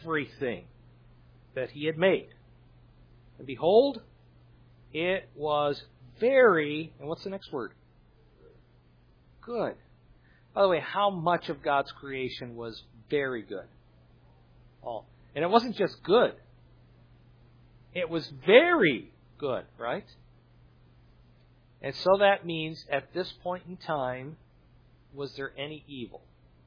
everything that he had made. And behold, it was very, and what's the next word? Good. By the way, how much of God's creation was very good? All. And it wasn't just good. It was very good, right? And so that means at this point in time, was there any evil?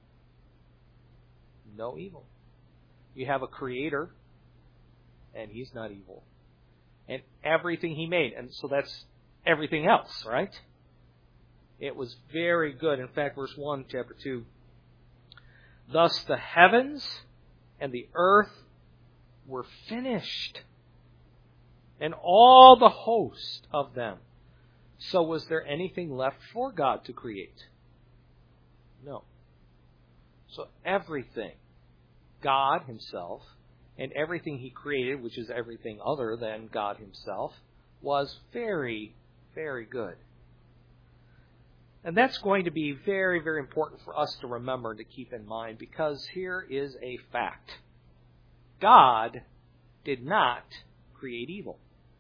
No evil. You have a creator, and he's not evil. And everything he made, and so that's everything else, right? It was very good. In fact, verse 1, chapter 2. Thus the heavens and the earth were finished, and all the host of them. So was there anything left for God to create? No. So everything, God himself, and everything he created, which is everything other than God himself, was very, very good. And that's going to be very, very important for us to remember and to keep in mind, because here is a fact. God did not create evil.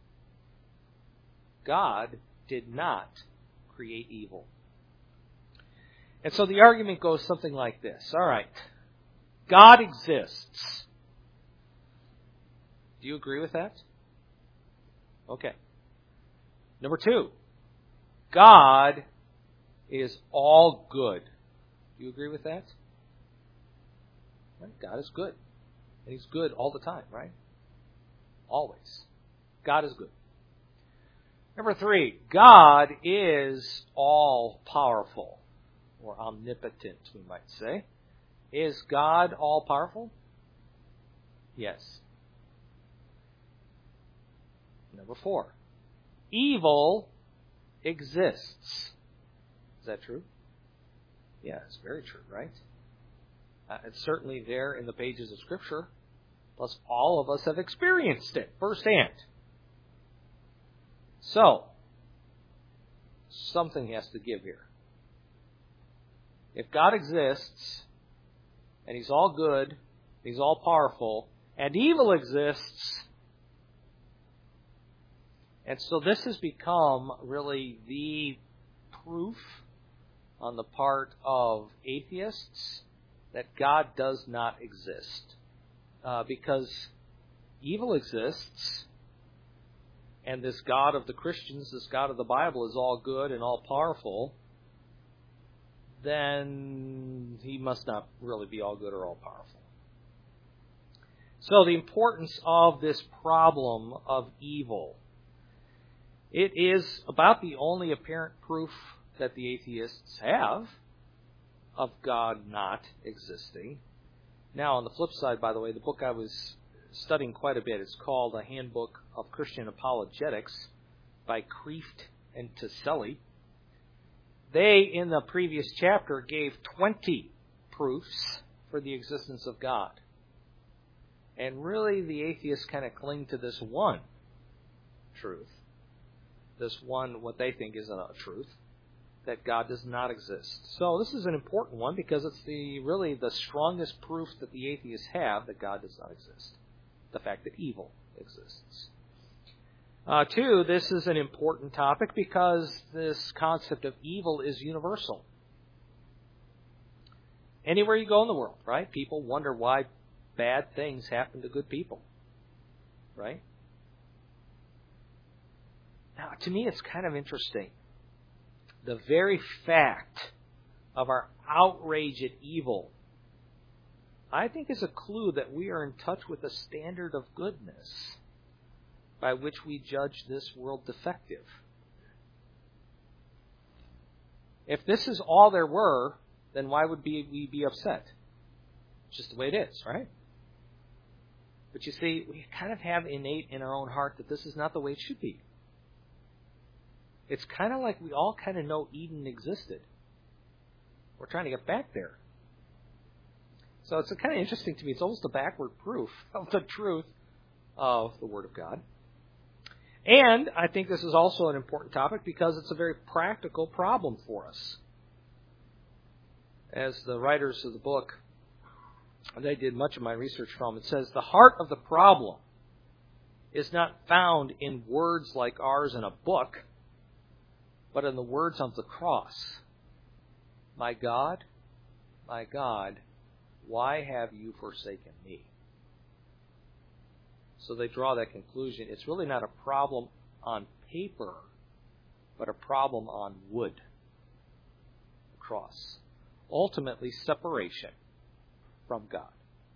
God did not create evil. And so the argument goes something like this. All right. God exists. Do you agree with that? Okay. Number 2. God is all good. Do you agree with that? Right? God is good. And he's good all the time, right? Always. God is good. Number 3, God is all-powerful, or omnipotent, we might say. Is God all-powerful? Yes. Number 4, evil exists. Is that true? Yeah, it's very true, right? It's certainly there in the pages of Scripture. Plus, all of us have experienced it firsthand. So, something has to give here. If God exists, and he's all good, he's all powerful, and evil exists, and so this has become really the proof on the part of atheists that God does not exist. Because evil exists, and this God of the Christians, this God of the Bible, is all good and all powerful, then he must not really be all good or all powerful. So the importance of this problem of evil. It is about the only apparent proof that the atheists have of God not existing. Now, on the flip side, by the way, the book I was studying quite a bit is called A Handbook of Christian Apologetics by Kreeft and Tacelli. They, in the previous chapter, gave 20 proofs for the existence of God. And really, the atheists kind of cling to this one truth. This one, what they think is a truth, that God does not exist. So this is an important one because it's really the strongest proof that the atheists have that God does not exist. The fact that evil exists. 2, this is an important topic because this concept of evil is universal. Anywhere you go in the world, right? People wonder why bad things happen to good people, right? Now, to me, it's kind of interesting. The very fact of our outrage at evil, I think, is a clue that we are in touch with a standard of goodness by which we judge this world defective. If this is all there were, then why would we be upset? It's just the way it is, right? But you see, we kind of have innate in our own heart that this is not the way it should be. It's kind of like we all kind of know Eden existed. We're trying to get back there. So it's kind of interesting to me. It's almost a backward proof of the truth of the Word of God. And I think this is also an important topic because it's a very practical problem for us. As the writers of the book that I did much of my research from. It says the heart of the problem is not found in words like ours in a book, but in the words of the cross. My God, why have you forsaken me? So they draw that conclusion. It's really not a problem on paper, but a problem on wood. The cross. Ultimately, separation from God.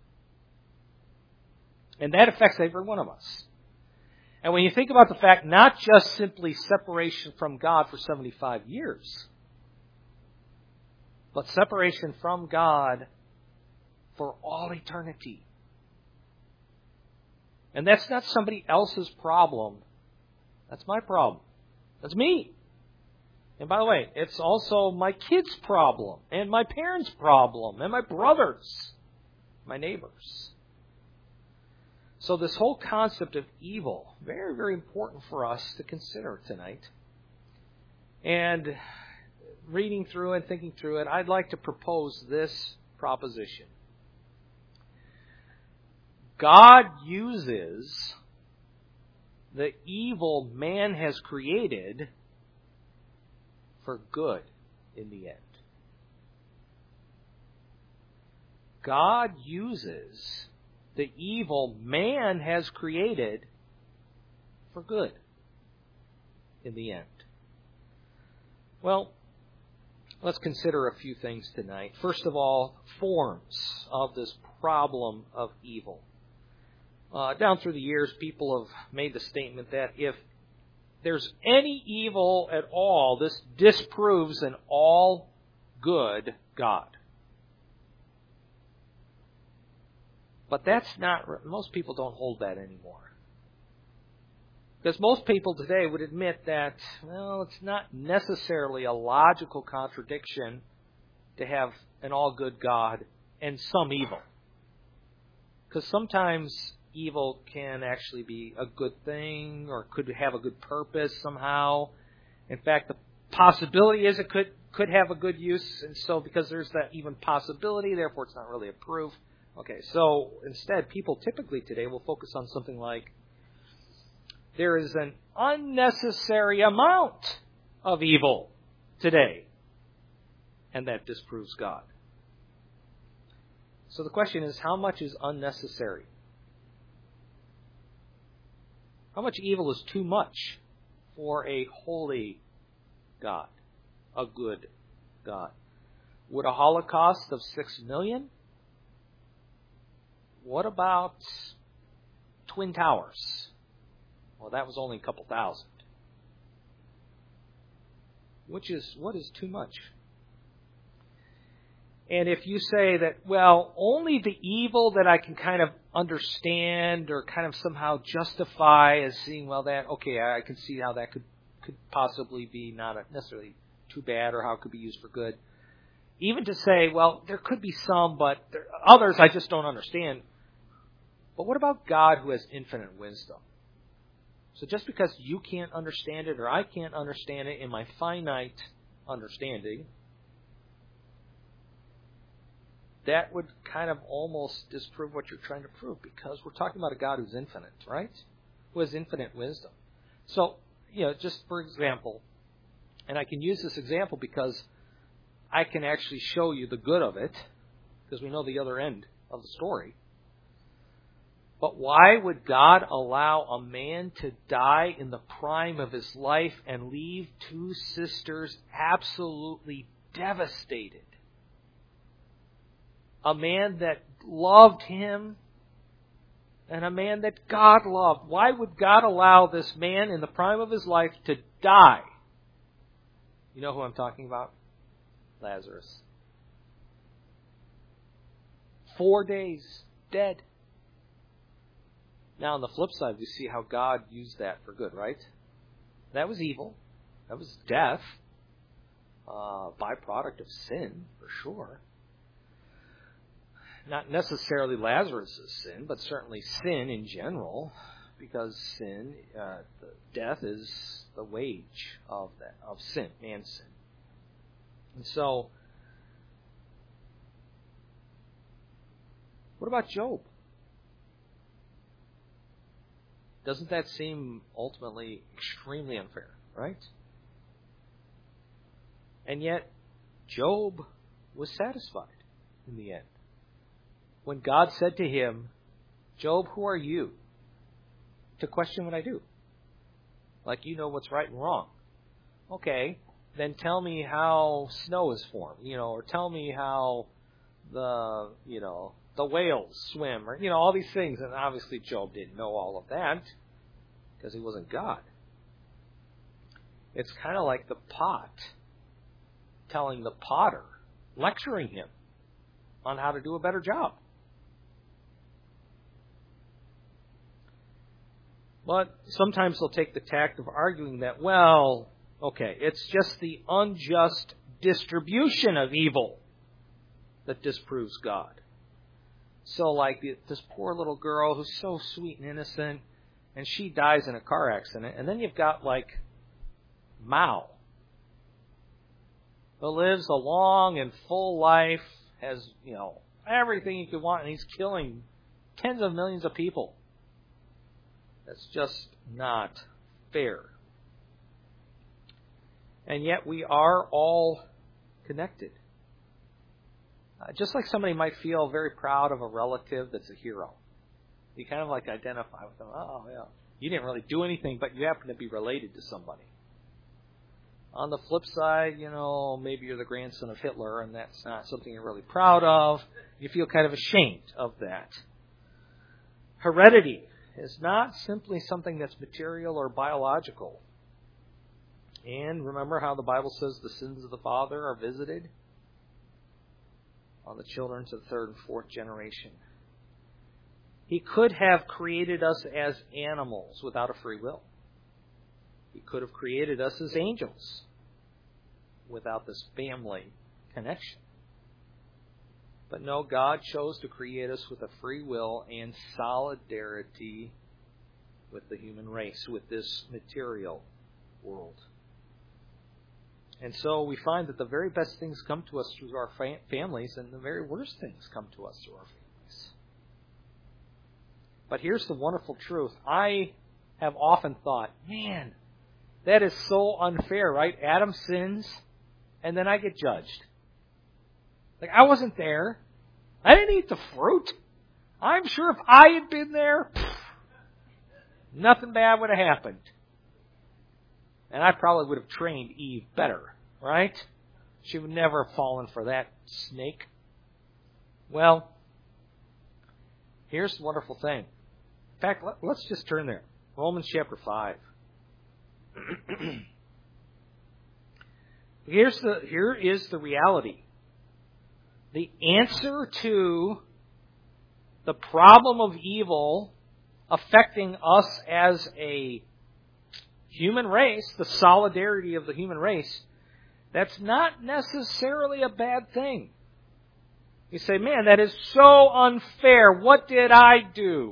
And that affects every one of us. And when you think about the fact, not just simply separation from God for 75 years, but separation from God for all eternity. And that's not somebody else's problem. That's my problem. That's me. And by the way, it's also my kids' problem, and my parents' problem, and my brothers, my neighbors. So this whole concept of evil, very, very important for us to consider tonight. And reading through and thinking through it, I'd like to propose this proposition. God uses the evil man has created for good in the end. God uses the evil man has created for good in the end. Well, let's consider a few things tonight. First of all, forms of this problem of evil. Down through the years, people have made the statement that if there's any evil at all, this disproves an all good God. But that's not, most people don't hold that anymore. Because most people today would admit that, well, it's not necessarily a logical contradiction to have an all-good God and some evil. Because sometimes evil can actually be a good thing or could have a good purpose somehow. In fact, the possibility is it could have a good use, and so because there's that even possibility, therefore it's not really a proof. Okay, so instead, people typically today will focus on something like, there is an unnecessary amount of evil today, and that disproves God. So the question is, how much is unnecessary? How much evil is too much for a holy God, a good God? Would a Holocaust of 6 million? What about Twin Towers? Well, that was only a couple thousand. What is too much? And if you say that, well, only the evil that I can kind of understand or kind of somehow justify as seeing, well, that, okay, I can see how that could possibly be not necessarily too bad or how it could be used for good. Even to say, well, there could be some, but others I just don't understand. But what about God who has infinite wisdom? So just because you can't understand it or I can't understand it in my finite understanding, that would kind of almost disprove what you're trying to prove, because we're talking about a God who's infinite, right? Who has infinite wisdom. So, just for example, and I can use this example because I can actually show you the good of it, because we know the other end of the story. But why would God allow a man to die in the prime of his life and leave two sisters absolutely devastated? A man that loved him and a man that God loved. Why would God allow this man in the prime of his life to die? You know who I'm talking about? Lazarus. 4 days dead. Now, on the flip side, we see how God used that for good, right? That was evil. That was death. Byproduct of sin, for sure. Not necessarily Lazarus' sin, but certainly sin in general, because sin, death is the wage of sin, man's sin. And so, What about Job? Doesn't that seem ultimately extremely unfair, right? And yet, Job was satisfied in the end. When God said to him, Job, who are you to question what I do? Like you know what's right and wrong. Okay, then tell me how snow is formed, or tell me how the whales swim, or, all these things. And obviously Job didn't know all of that because he wasn't God. It's kind of like the pot telling the potter, lecturing him on how to do a better job. But sometimes they'll take the tact of arguing that, it's just the unjust distribution of evil that disproves God. So like this poor little girl who's so sweet and innocent, and she dies in a car accident, and then you've got like Mao, who lives a long and full life, has, everything you could want, and he's killing tens of millions of people. That's just not fair. And yet we are all connected. Just like somebody might feel very proud of a relative that's a hero. You kind of like identify with them. Oh, yeah. You didn't really do anything, but you happen to be related to somebody. On the flip side, maybe you're the grandson of Hitler, and that's not something you're really proud of. You feel kind of ashamed of that. Heredity is not simply something that's material or biological. And remember how the Bible says the sins of the father are visited on the children to the third and fourth generation. He could have created us as animals without a free will. He could have created us as angels without this family connection. But no, God chose to create us with a free will and solidarity with the human race, with this material world. And so we find that the very best things come to us through our families, and the very worst things come to us through our families. But here's the wonderful truth. I have often thought, man, that is so unfair, right? Adam sins, and then I get judged. Like, I wasn't there. I didn't eat the fruit. I'm sure if I had been there, nothing bad would have happened. And I probably would have trained Eve better, right? She would never have fallen for that snake. Well, here's the wonderful thing. In fact, let's just turn there. Romans chapter 5. Here is the reality. The answer to the problem of evil affecting us as a human race, the solidarity of the human race, that's not necessarily a bad thing. You say, man, that is so unfair. What did I do?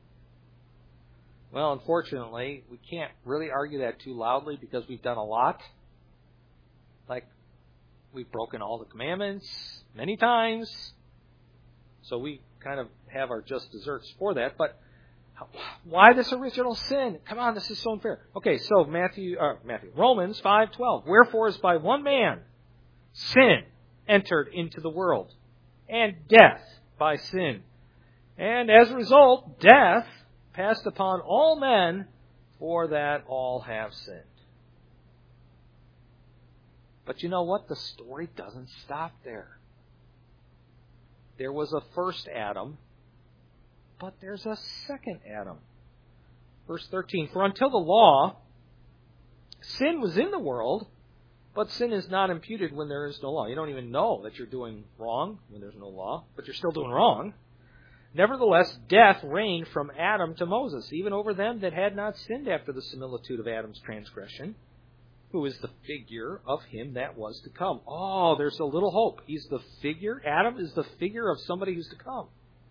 Well, unfortunately, we can't really argue that too loudly because we've done a lot. Like, we've broken all the commandments many times. So we kind of have our just desserts for that. But why this original sin? Come on, this is so unfair. Okay, so Romans 5:12. Wherefore is by one man sin entered into the world, and death by sin. And as a result, death passed upon all men, for that all have sinned. But you know what? The story doesn't stop there. There was a first Adam, but there's a second Adam. Verse 13, for until the law, sin was in the world, but sin is not imputed when there is no law. You don't even know that you're doing wrong when there's no law, but you're still doing wrong. Nevertheless, death reigned from Adam to Moses, even over them that had not sinned after the similitude of Adam's transgression, who is the figure of him that was to come. Oh, there's a little hope. He's the figure. Adam is the figure of somebody who's to come.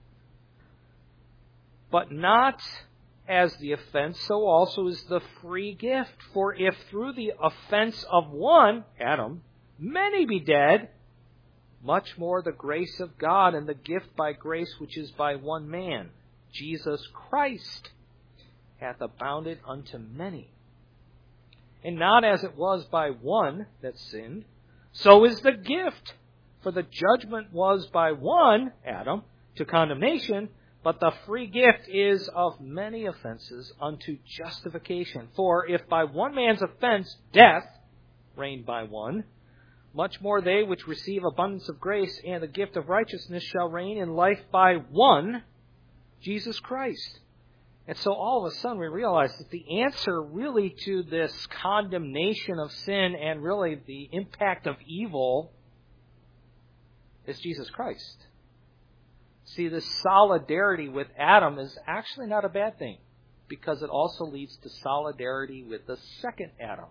But not as the offense, so also is the free gift. For if through the offense of one, Adam, many be dead, much more the grace of God and the gift by grace which is by one man, Jesus Christ, hath abounded unto many. And not as it was by one that sinned, so is the gift. For the judgment was by one, Adam, to condemnation, but the free gift is of many offenses unto justification. For if by one man's offense death reigned by one, much more they which receive abundance of grace and the gift of righteousness shall reign in life by one, Jesus Christ. And so all of a sudden we realize that the answer really to this condemnation of sin and really the impact of evil is Jesus Christ. See, this solidarity with Adam is actually not a bad thing, because it also leads to solidarity with the second Adam.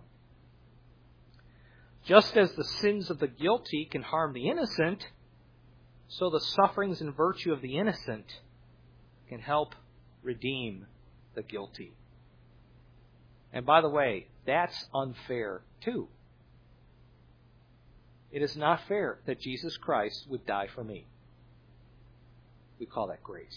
Just as the sins of the guilty can harm the innocent, so the sufferings and virtue of the innocent can help redeem the guilty. And by the way, that's unfair too. It is not fair that Jesus Christ would die for me. We call that grace.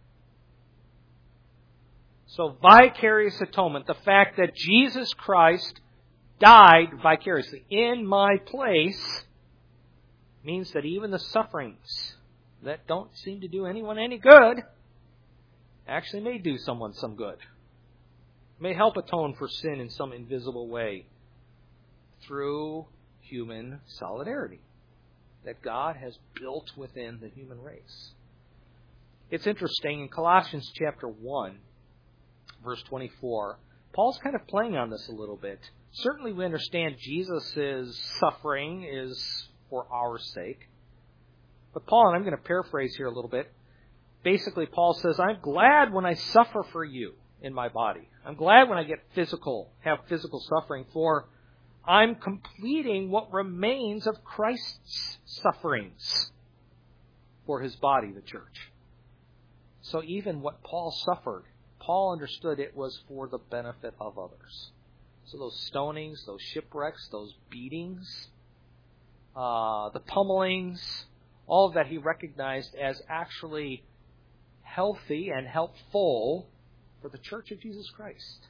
So vicarious atonement, the fact that Jesus Christ died vicariously in my place, means that even the sufferings that don't seem to do anyone any good actually may do someone some good. May help atone for sin in some invisible way through human solidarity that God has built within the human race. It's interesting, in Colossians chapter 1, verse 24, Paul's kind of playing on this a little bit. Certainly we understand Jesus' suffering is for our sake. But Paul, and I'm going to paraphrase here a little bit, basically Paul says, I'm glad when I suffer for you in my body. I'm glad when I have physical suffering, for I'm completing what remains of Christ's sufferings for his body, the church. So even what Paul suffered, Paul understood it was for the benefit of others. So those stonings, those shipwrecks, those beatings, the pummelings, all of that he recognized as actually healthy and helpful for the church of Jesus Christ.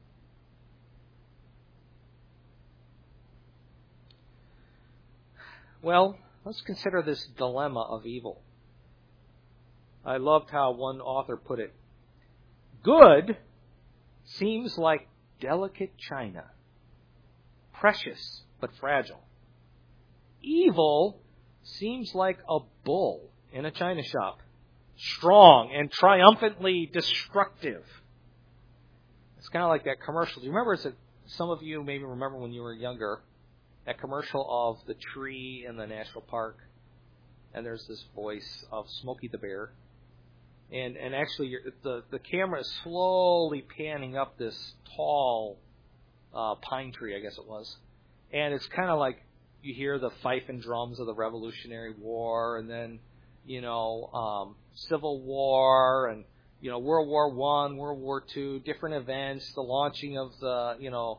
Well, let's consider this dilemma of evil. I loved how one author put it. Good seems like delicate china, precious but fragile. Evil seems like a bull in a china shop, strong and triumphantly destructive. It's kind of like that commercial. Do you remember, some of you maybe remember when you were younger, that commercial of the tree in the national park, and there's this voice of Smokey the Bear. And actually, the camera is slowly panning up this tall pine tree, I guess it was. And it's kind of like you hear the fife and drums of the Revolutionary War, and then, Civil War, and, World War I, World War II, different events, the launching of the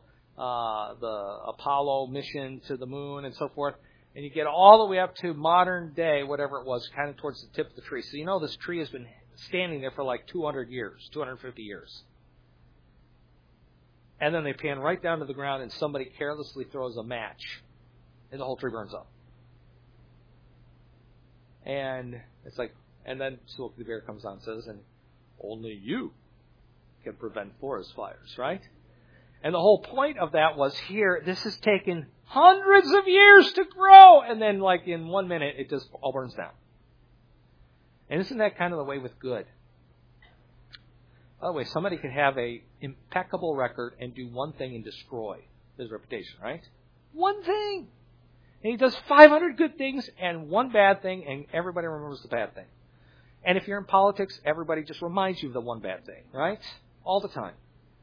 Apollo mission to the moon and so forth. And you get all the way up to modern day, whatever it was, kind of towards the tip of the tree. So this tree has been standing there for like 200 years, 250 years. And then they pan right down to the ground and somebody carelessly throws a match and the whole tree burns up. And it's like, and then Smokey the Bear comes on and says, and only you can prevent forest fires, right? And the whole point of that was here, this has taken hundreds of years to grow, and then like in 1 minute it just all burns down. And isn't that kind of the way with good? By the way, somebody could have a impeccable record and do one thing and destroy his reputation, right? One thing! And he does 500 good things and one bad thing, and everybody remembers the bad thing. And if you're in politics, everybody just reminds you of the one bad thing, right? All the time.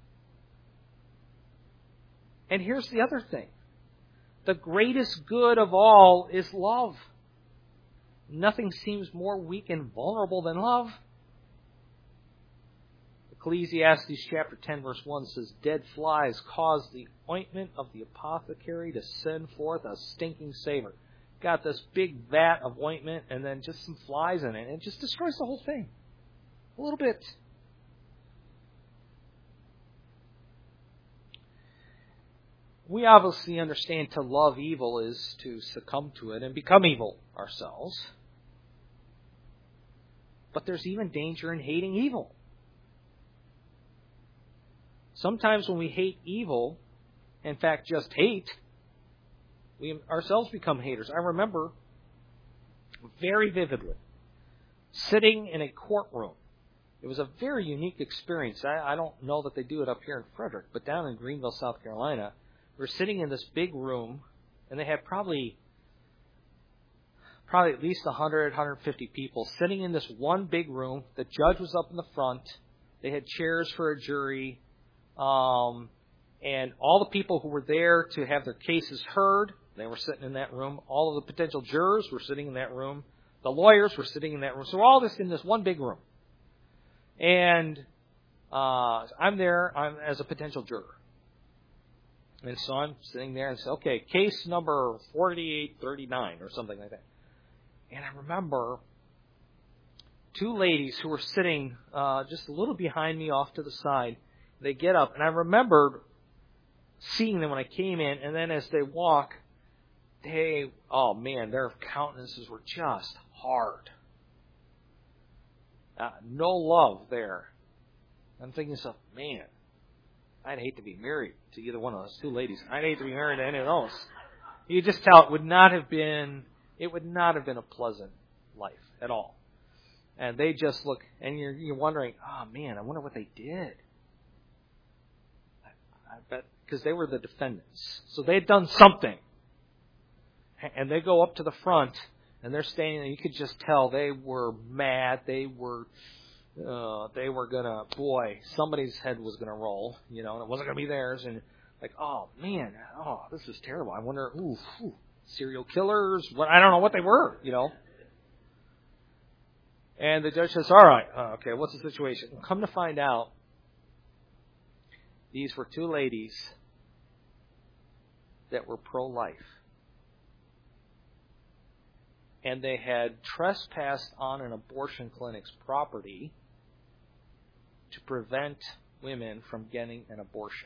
And here's the other thing. The greatest good of all is love. Nothing seems more weak and vulnerable than love. Ecclesiastes chapter 10 verse 1 says, dead flies cause the ointment of the apothecary to send forth a stinking savor. got this big vat of ointment and then just some flies in it, and it just destroys the whole thing. A little bit. We obviously understand to love evil is to succumb to it and become evil ourselves. But there's even danger in hating evil. Sometimes when we hate evil, in fact just hate, we ourselves become haters. I remember very vividly sitting in a courtroom. It was a very unique experience. I don't know that they do it up here in Frederick, but down in Greenville, South Carolina, we're sitting in this big room, and they had probably at least 100, 150 people sitting in this one big room. The judge was up in the front. They had chairs for a jury. And all the people who were there to have their cases heard, they were sitting in that room. All of the potential jurors were sitting in that room. The lawyers were sitting in that room. So all this in this one big room. And I'm there as a potential juror. And so I'm sitting there and say, okay, case number 4839 or something like that. And I remember two ladies who were sitting just a little behind me off to the side. They get up, and I remembered seeing them when I came in, and then as they walk, their countenances were just hard. No love there. I'm thinking to myself, man, I'd hate to be married to either one of those two ladies. I'd hate to be married to any of those. You just tell it would not have been a pleasant life at all. And they just look, and you're wondering, oh man, I wonder what they did. I bet, because they were the defendants. So they had done something. And they go up to the front, and they're standing there. You could just tell they were mad. They were gonna, somebody's head was gonna roll, and it wasn't gonna be theirs. And like, oh man, this is terrible. I wonder, serial killers? I don't know what they were, And the judge says, all right, okay, what's the situation? Come to find out, these were two ladies that were pro-life. And they had trespassed on an abortion clinic's property to prevent women from getting an abortion.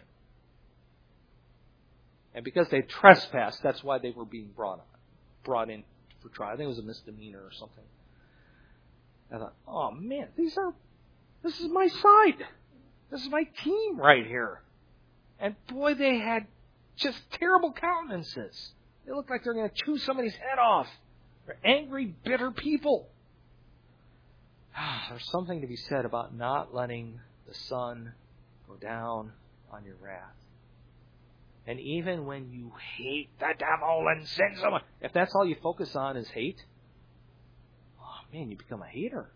And because they trespassed, that's why they were being brought in for trial. I think it was a misdemeanor or something. I thought, oh man, this is my side. This is my team right here. And boy, they had just terrible countenances. They looked like they're going to chew somebody's head off. They're angry, bitter people. There's something to be said about not letting the sun go down on your wrath. And even when you hate the devil and sin so much, if that's all you focus on is hate, oh man, you become a hater.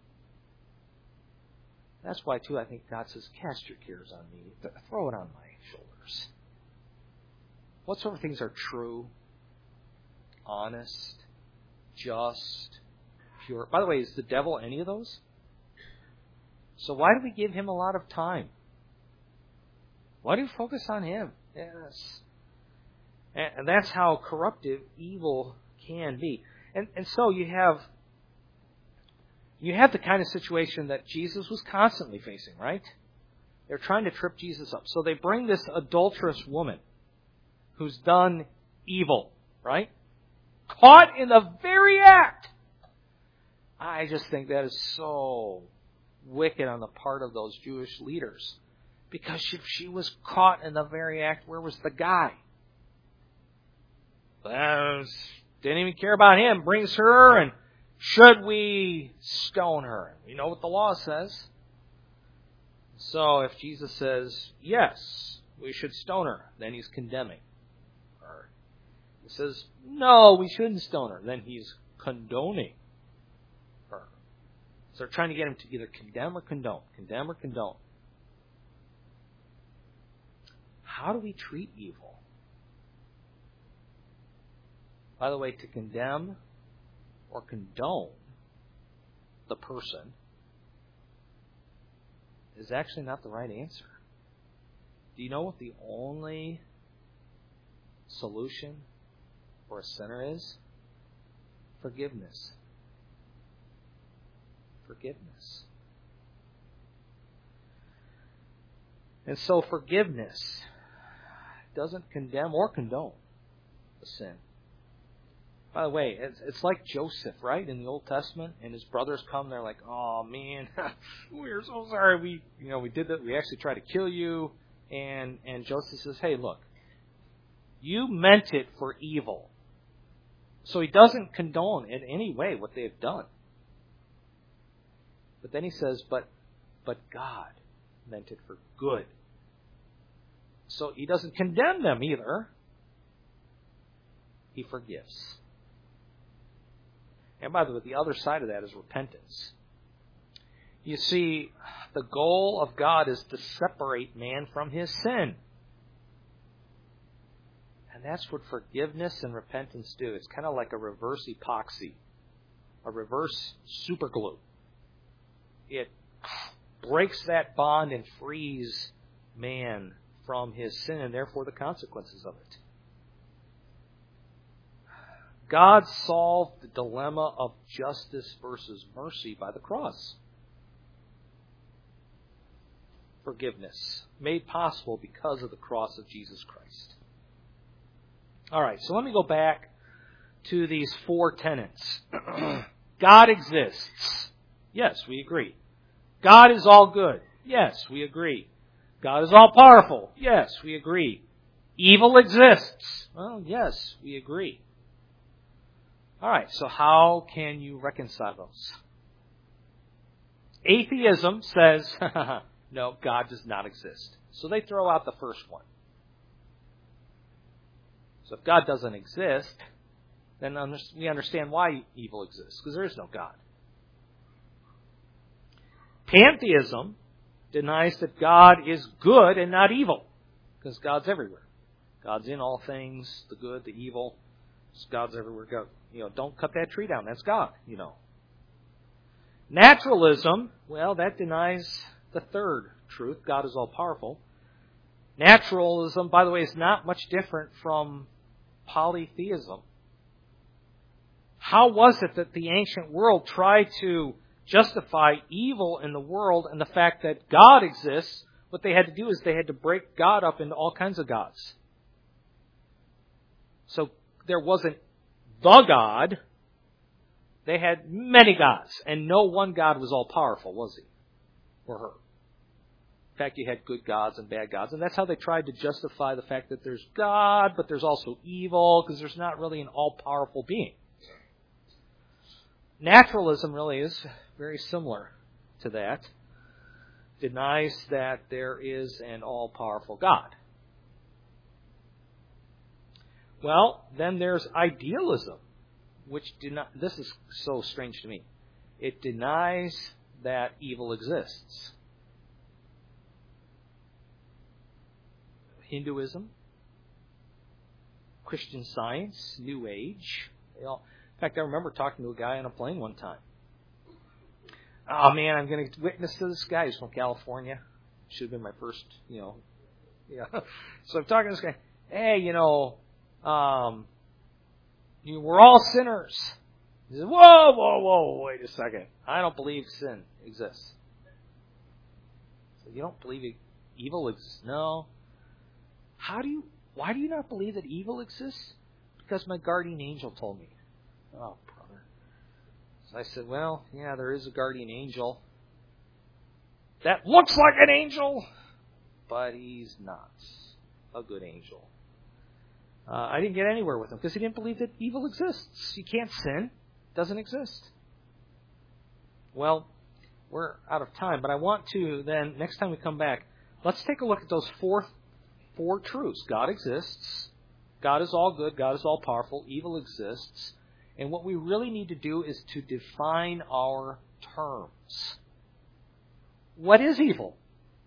That's why, too, I think God says, cast your cares on me. Throw it on my shoulders. What sort of things are true, honest, just, pure? By the way, is the devil any of those? So why do we give him a lot of time? Why do we focus on him? Yes. And that's how corruptive evil can be. And so you have the kind of situation that Jesus was constantly facing, right? They're trying to trip Jesus up. So they bring this adulterous woman who's done evil, right? Caught in the very act. I just think that is so wicked on the part of those Jewish leaders. Because if she was caught in the very act, where was the guy? Didn't even care about him. Brings her, and should we stone her? You know what the law says. So if Jesus says, yes, we should stone her, then he's condemning her. He says, no, we shouldn't stone her, then he's condoning her. So they're trying to get him to either condemn or condone. Condemn or condone. How do we treat evil? By the way, to condemn or condone the person is actually not the right answer. Do you know what the only solution for a sinner is? Forgiveness. Forgiveness. And so forgiveness doesn't condemn or condone the sin. By the way, it's like Joseph, right, in the Old Testament, and his brothers come, they're like, "Oh man, we're so sorry. We did that. We actually tried to kill you." And Joseph says, "Hey, look, you meant it for evil." So he doesn't condone in any way what they have done. But then he says, "But God meant it for good." So he doesn't condemn them either. He forgives. And by the way, the other side of that is repentance. You see, the goal of God is to separate man from his sin. And that's what forgiveness and repentance do. It's kind of like a reverse epoxy, a reverse superglue. It breaks that bond and frees man from his sin and therefore the consequences of it. God solved the dilemma of justice versus mercy by the cross. Forgiveness, made possible because of the cross of Jesus Christ. All right, so let me go back to these four tenets. God exists. Yes, we agree. God is all good. Yes, we agree. God is all powerful. Yes, we agree. Evil exists. Well, yes, we agree. All right, so how can you reconcile those? Atheism says, no, God does not exist. So they throw out the first one. So if God doesn't exist, then we understand why evil exists, because there is no God. Pantheism denies that God is good and not evil, because God's everywhere. God's in all things, the good, the evil. God's everywhere. God, don't cut that tree down. That's God, Naturalism, well, that denies the third truth. God is all powerful. Naturalism, by the way, is not much different from polytheism. How was it that the ancient world tried to justify evil in the world and the fact that God exists? What they had to do is they had to break God up into all kinds of gods. So there wasn't the God. They had many gods, and no one God was all powerful, was he? Or her. In fact, you had good gods and bad gods, and that's how they tried to justify the fact that there's God, but there's also evil, because there's not really an all-powerful being. Naturalism really is very similar to that. Denies that there is an all-powerful God. Well, then there's idealism, which this is so strange to me. It denies that evil exists. Hinduism, Christian Science, New Age. In fact, I remember talking to a guy on a plane one time. Oh man, I'm going to witness to this guy. He's from California. Should have been my first, Yeah. So I'm talking to this guy. Hey, we're all sinners. He says, whoa, wait a second. I don't believe sin exists. So you don't believe evil exists? No. Why do you not believe that evil exists? Because my guardian angel told me. Oh, brother. So I said, well, yeah, there is a guardian angel that looks like an angel, but he's not a good angel. I didn't get anywhere with him because he didn't believe that evil exists. You can't sin. It doesn't exist. Well, we're out of time, but I want to then, next time we come back, let's take a look at those four truths. God exists. God is all good. God is all powerful. Evil exists. And what we really need to do is to define our terms. What is evil?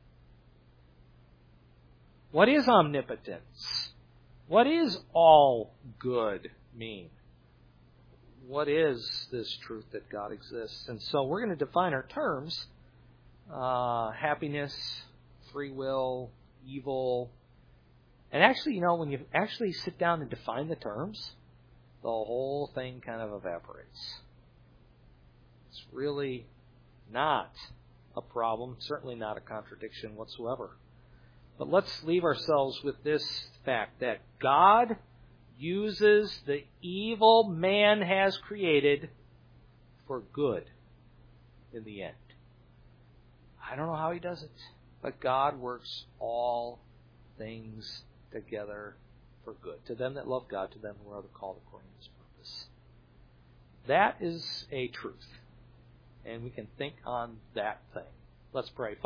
What is omnipotence? What is all good mean? What is this truth that God exists? And so we're going to define our terms. Happiness, free will, evil. And actually, when you actually sit down and define the terms, the whole thing kind of evaporates. It's really not a problem, certainly not a contradiction whatsoever. But let's leave ourselves with this fact that God uses the evil man has created for good in the end. I don't know how he does it, but God works all things together for good. To them that love God, to them who are called according to His purpose. That is a truth. And we can think on that thing. Let's pray.